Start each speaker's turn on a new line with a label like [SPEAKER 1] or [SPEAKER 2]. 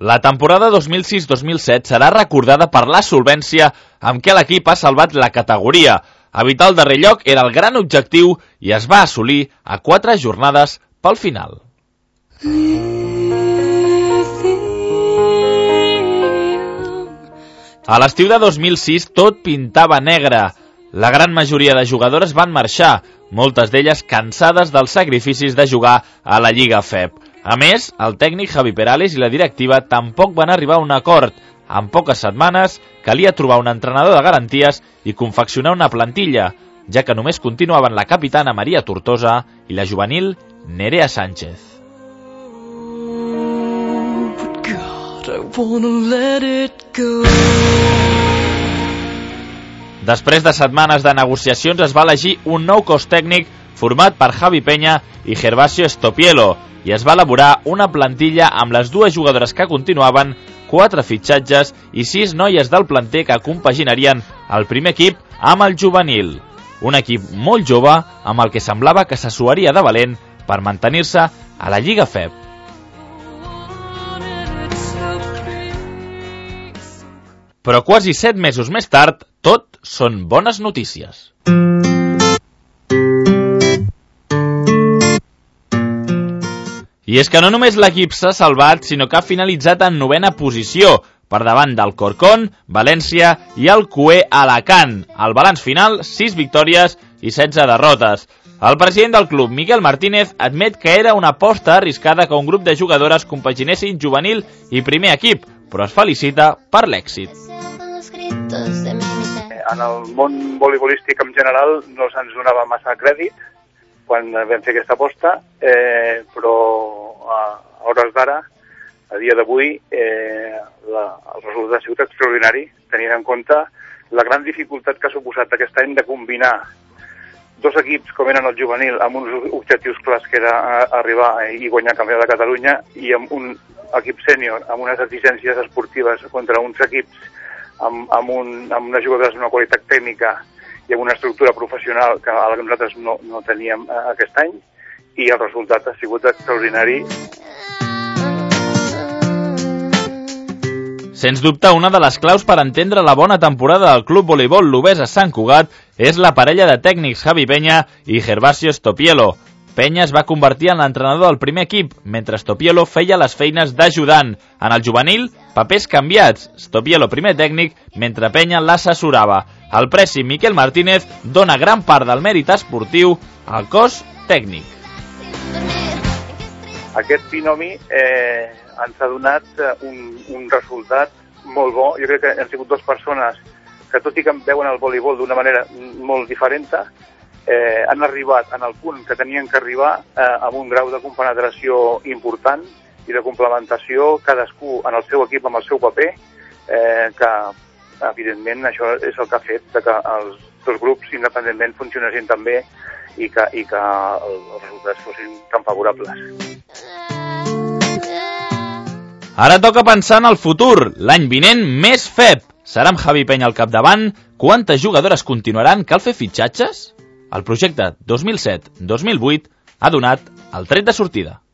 [SPEAKER 1] La temporada 2006-2007 serà recordada per la solvència amb què l'equip ha salvat la categoria. Evitar el darrer lloc era el gran objectiu i es va assolir a 4 jornades pel final. A l'estiu de 2006 tot pintava negre. La gran majoria de jugadores van marxar, moltes d'elles cansades dels sacrificis de jugar a la Lliga FEB. A més, el tècnic Javi Perales i la directiva tampoc van arribar a un acord. En poques setmanes calia trobar un entrenador de garanties i confeccionar una plantilla, ja que només continuaven la capitana Maria Tortosa i la juvenil Nerea Sánchez. Després de setmanes de negociacions es va elegir un nou cos tècnic format per Javi Peña i Gervasio Stopielo i es va elaborar una plantilla amb les 2 jugadores que continuaven, 4 fitxatges i 6 noies del planter que compaginarien el primer equip amb el juvenil. Un equip molt jove amb el que semblava que s'assuaria de valent per mantenir-se a la Lliga FEB. Però quasi 7 mesos més tard, tot són bones notícies. I és que no només l'equip s'ha salvat, sinó que ha finalitzat en 9ª posició, per davant del Corcón, València i el CUE Alacant. Al balanç final, 6 victòries i 16 derrotes. El president del club, Miquel Martínez, admet que era una aposta arriscada que un grup de jugadores compaginessin juvenil i primer equip, però es felicita per l'èxit.
[SPEAKER 2] En el món voleibolístic en general no se'ns donava massa crèdit quan vam fer aquesta aposta, però a hores d'ara, a dia d'avui, el resultat ha sigut extraordinari, tenint en compte la gran dificultat que ha suposat aquest any de combinar 2 equips com eren el juvenil amb uns objectius clars que era arribar i guanyar el Campionat de Catalunya i amb un equip sènior amb unes exigències esportives contra uns equips amb unes jugadores d'una qualitat tècnica i amb una estructura professional que nosaltres no teníem aquest any, i el resultat ha sigut extraordinari.
[SPEAKER 1] Sens dubte, una de les claus per entendre la bona temporada del Club Voleibol Lubesa Sant Cugat és la parella de tècnics Javi Peña i Gervasio Stopielo. Peña es va convertir en l'entrenador del primer equip, mentre Stopielo feia les feines d'ajudant. En el juvenil, papers canviats. Stopielo primer tècnic, mentre Peña l'assessorava. El presi Miquel Martínez dona gran part del mèrit esportiu al cos tècnic.
[SPEAKER 2] Aquest binomi ens ha donat un resultat molt bo. Jo crec que han sigut 2 persones que, tot i que veuen el voleibol d'una manera molt diferent, han arribat en el punt que tenien que arribar amb un grau de compenetració important i de complementació, cadascú en el seu equip amb el seu paper, que evidentment això és el que ha fet que els 2 grups independentment funcionessin tan bé i que els resultats fossin tan favorables.
[SPEAKER 1] Ara toca pensar en el futur. L'any vinent, més FEB. Serà amb Javi Peña al capdavant? Quantes jugadores continuaran? Cal fer fitxatges? El projecte 2007-2008 ha donat el tret de sortida.